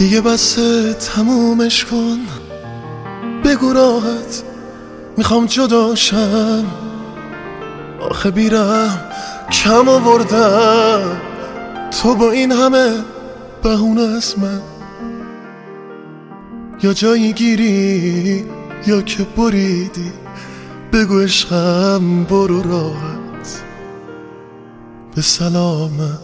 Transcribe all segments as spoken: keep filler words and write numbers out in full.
دیگه بسه تمومش کن، بگو راحت میخوام جداشم. آخه بیرم کم آوردم، تو با این همه بهونه از من یا جایی گیری یا که بریدی. بگو عشقم برو راحت به سلامت.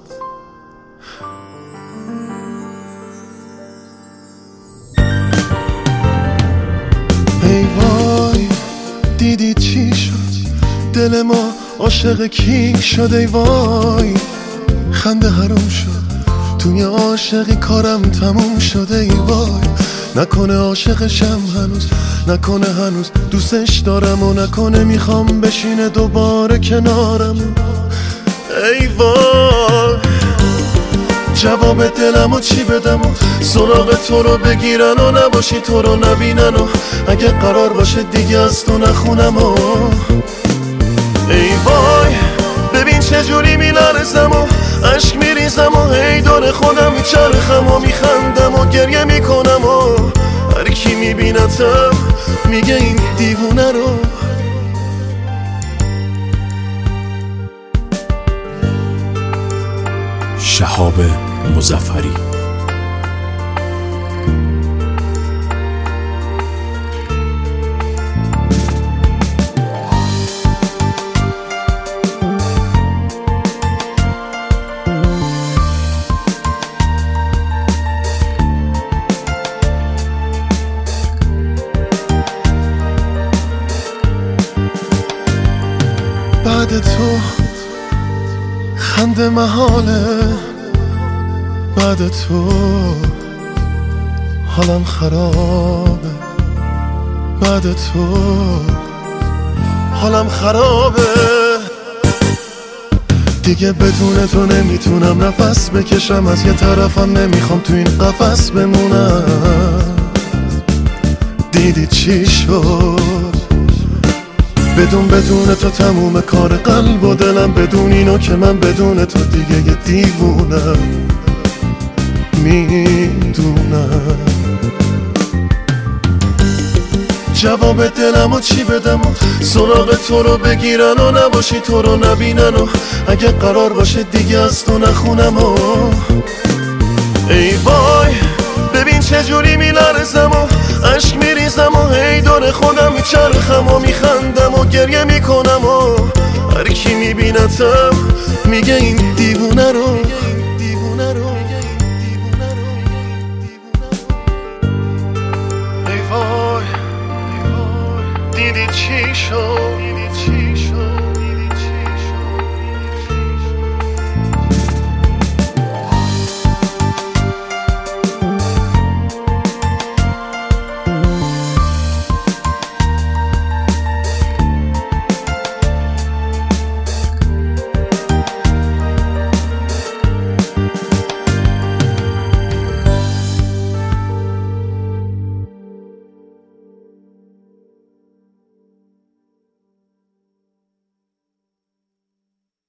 ای وای دیدی چی شد، دل ما عاشق کی شد. ای وای خنده حروم شد، توی عاشقی کارم تموم شد. ای وای نکنه عاشقشم هنوز، نکنه هنوز دوستش دارم و نکنه میخوام بشینه دوباره کنارم. ای وای جواب دلمو چی بدم و سراغ تو رو بگیرن و نباشی تو رو نبینن و اگه قرار باشه دیگه از تو نخونم و ای وای ببین چجوری میلرزم و عشق میریزم و هی دور خودم میچرخم و میخندم و گریه میکنم و هر کی میبینتم میگه این دیوونه رو. شهاب مظفری. بعد تو خنده محاله، بعد تو حالم خرابه، بعد تو حالم خرابه. دیگه بدون تو نمیتونم نفس بکشم، از یه طرفم نمیخوام تو این قفس بمونم. دیدی چی شد، بدون بدون تو تموم کار قلب و دلم، بدون اینو که من بدون تو دیگه یه دیوونم. میدونم جواب دلمو چی بدم و سراغ تو رو بگیرن و نباشی تو رو نبینن و اگه قرار باشه دیگه از تو نخونم و ای وای ببین چجوری میلرزم و عشق میریزم و هی دور خودم میچرخم و میخندم و گریه میکنم و هر کی میبینتم میگه این دیوونه